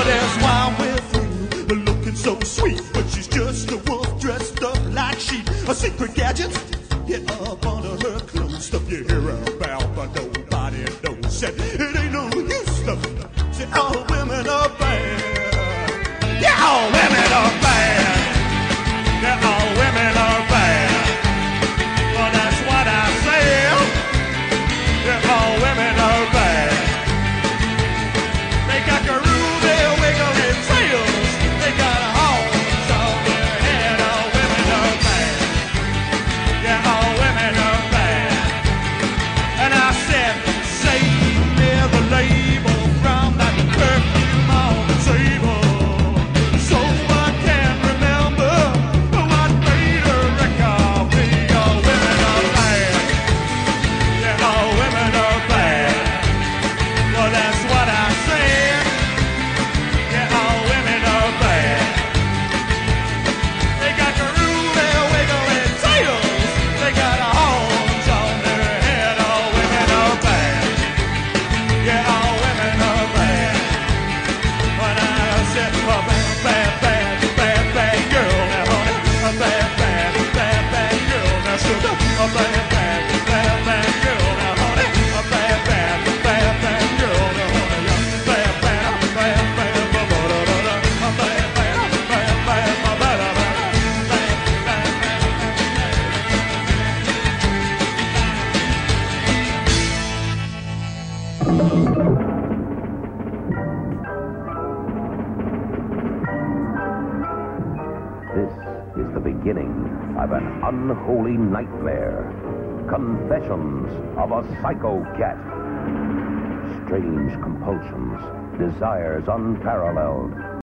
That's why I'm with you, looking so sweet. But she's just a wolf dressed up like sheep. A secret gadget, yeah, up under her clothes. Stuff you hear about, but nobody knows. Said it ain't no use. Said all women are bad. Yeah, all women are bad. Yeah, all women are bad. Well, that's what I say. Yeah, all women are bad. They got groovy, wiggly tails. They got horns on their head. All women are bad. Yeah, all women are bad. And I said, save me the label from that perfume on the table, so I can remember what made her wreck of me. All women are bad. Yeah, all women are bad. Well, that's what I said. Yeah, all women are bad. They got groovy, wiggly tails. They got horns on their head. All women are bad. Yeah, all women are bad. When I said, oh, bad, bad, bad, bad, bad girl, now honey, a bad, bad, bad, bad girl, now sugar, a bad, bad, bad, bad girl, now honey, a bad, bad, bad, bad girl, now honey, bad, bad, bad, bad, bad, bad, bad, bad, This is the beginning of an unholy nightmare. Confessions of a Psycho Cat. Strange compulsions, desires unparalleled,